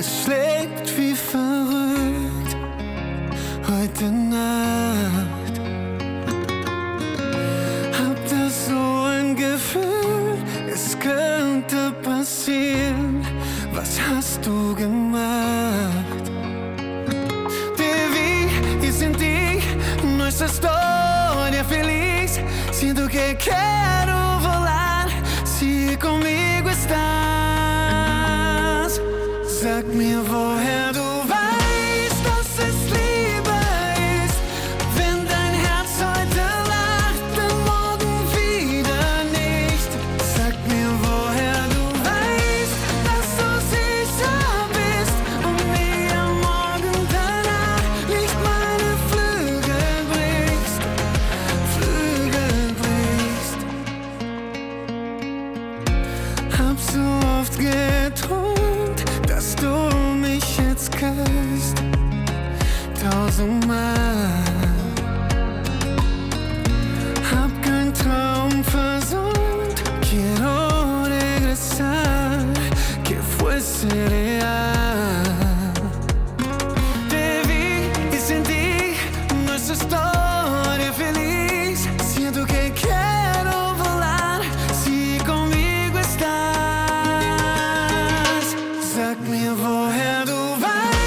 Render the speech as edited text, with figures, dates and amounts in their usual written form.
schlägt wie verrückt heute Nacht. Hab da so ein Gefühl, es könnte passieren. Was hast du gemacht? Devi e senti nossa história feliz. Sinto que quero volar se comigo estás. Sag mir, woher du weißt, dass es Liebe ist. Wenn dein Herz heute lacht, dann morgen wieder nicht. Sag mir, woher du weißt, dass du sicher bist. Und mir am Morgen danach nicht meine Flügel brichst. Hab so oft geträumt, dass du mich jetzt küsst, 1000-mal. Hab keinen Traum versäumt, quiero regresar, que fuese real. Te vi y sentí nuestra historia feliz. Siento que quiero volar si conmigo estás. Sag mir, woher du weißt.